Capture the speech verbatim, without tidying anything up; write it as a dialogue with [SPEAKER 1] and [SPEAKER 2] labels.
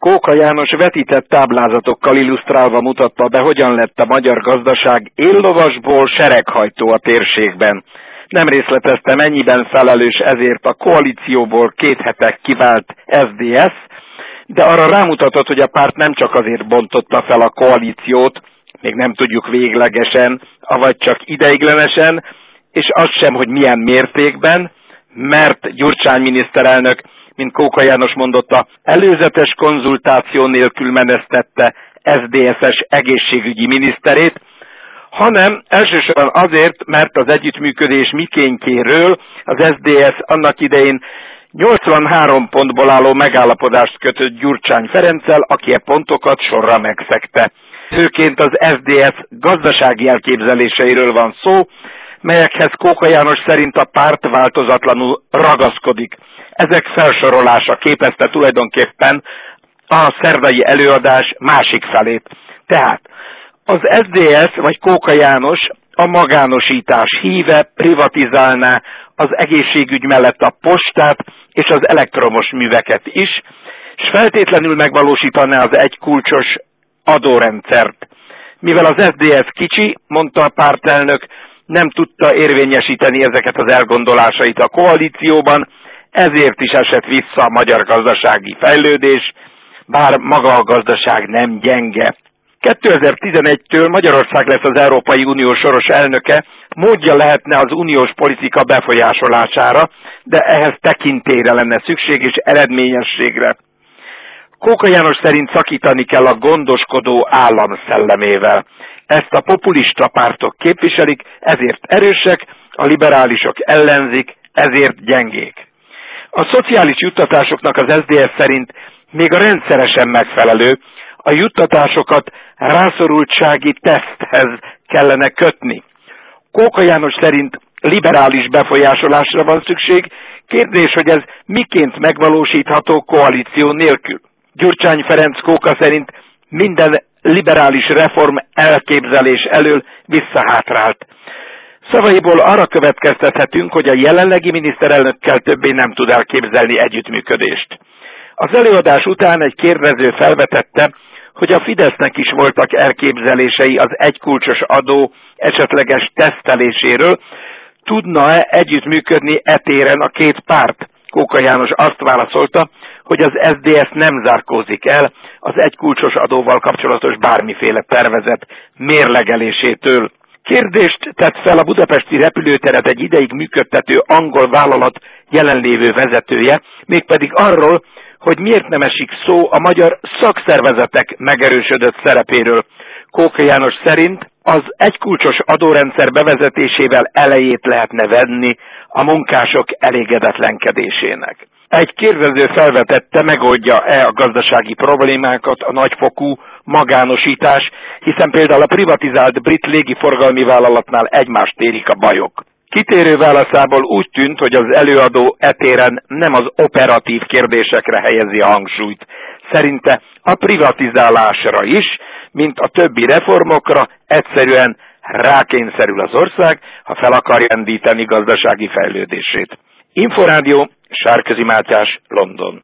[SPEAKER 1] Kóka János vetített táblázatokkal illusztrálva mutatta be, hogyan lett a magyar gazdaság éllovasból sereghajtó a térségben. Nem részletezte, mennyiben felelős ezért a koalícióból két hete kivált es zé dé es, de arra rámutatott, hogy a párt nem csak azért bontotta fel a koalíciót, még nem tudjuk véglegesen, avagy csak ideiglenesen, és az sem, hogy milyen mértékben, mert Gyurcsány miniszterelnök, mint Kóka János mondotta, előzetes konzultáció nélkül menesztette es zé dé es-es egészségügyi miniszterét, hanem elsősorban azért, mert az együttműködés mikéntjéről az es zé dé es annak idején nyolcvanhárom pontból álló megállapodást kötött Gyurcsány Ferenccel, aki e pontokat sorra megszegte. Főként az es zé dé es gazdasági elképzeléseiről van szó, melyekhez Kóka János szerint a párt változatlanul ragaszkodik. Ezek felsorolása képezte tulajdonképpen a szerdai előadás másik felét. Tehát az es zé dé es vagy Kóka János a magánosítás híve, privatizálná az egészségügy mellett a postát és az elektromos műveket is, és feltétlenül megvalósítaná az egykulcsos adórendszert. Mivel az es zé dé es kicsi, mondta a pártelnök, nem tudta érvényesíteni ezeket az elgondolásait a koalícióban, ezért is esett vissza a magyar gazdasági fejlődés, bár maga a gazdaság nem gyenge. kétezer-tizenegytől Magyarország lesz az Európai Unió soros elnöke, módja lehetne az uniós politika befolyásolására, de ehhez tekintélyre lenne szükség és eredményességre. Kóka János szerint szakítani kell a gondoskodó állam szellemével. Ezt a populista pártok képviselik, ezért erősek, a liberálisok ellenzik, ezért gyengék. A szociális juttatásoknak az es zé dé es szerint még a rendszeresen megfelelő, a juttatásokat rászorultsági teszthez kellene kötni. Kóka János szerint liberális befolyásolásra van szükség, kérdés, hogy ez miként megvalósítható koalíció nélkül. Gyurcsány Ferenc Kóka szerint minden liberális reform elképzelés elől visszahátrált. Szavaiból arra következtethetünk, hogy a jelenlegi miniszterelnökkel többé nem tud elképzelni együttműködést. Az előadás után egy kérdező felvetette, hogy a Fidesznek is voltak elképzelései az egykulcsos adó esetleges teszteléséről, tudna-e együttműködni e téren a két párt? Kóka János azt válaszolta, hogy az es zé dé es nem zárkózik el az egykulcsos adóval kapcsolatos bármiféle tervezet mérlegelésétől. Kérdést tett fel a budapesti repülőteret egy ideig működtető angol vállalat jelenlévő vezetője, mégpedig arról, hogy miért nem esik szó a magyar szakszervezetek megerősödött szerepéről. Kóka János szerint az egykulcsos adórendszer bevezetésével elejét lehetne venni a munkások elégedetlenkedésének. Egy kérdező felvetette, megoldja-e a gazdasági problémákat a nagyfokú magánosítás, hiszen például a privatizált brit légiforgalmi vállalatnál egymást érik a bajok. Kitérő válaszából úgy tűnt, hogy az előadó etéren nem az operatív kérdésekre helyezi a hangsúlyt. Szerinte a privatizálásra is, mint a többi reformokra egyszerűen rákényszerül az ország, ha fel akarja rendíteni gazdasági fejlődését. Inforádió, Sárközi Mátyás, London.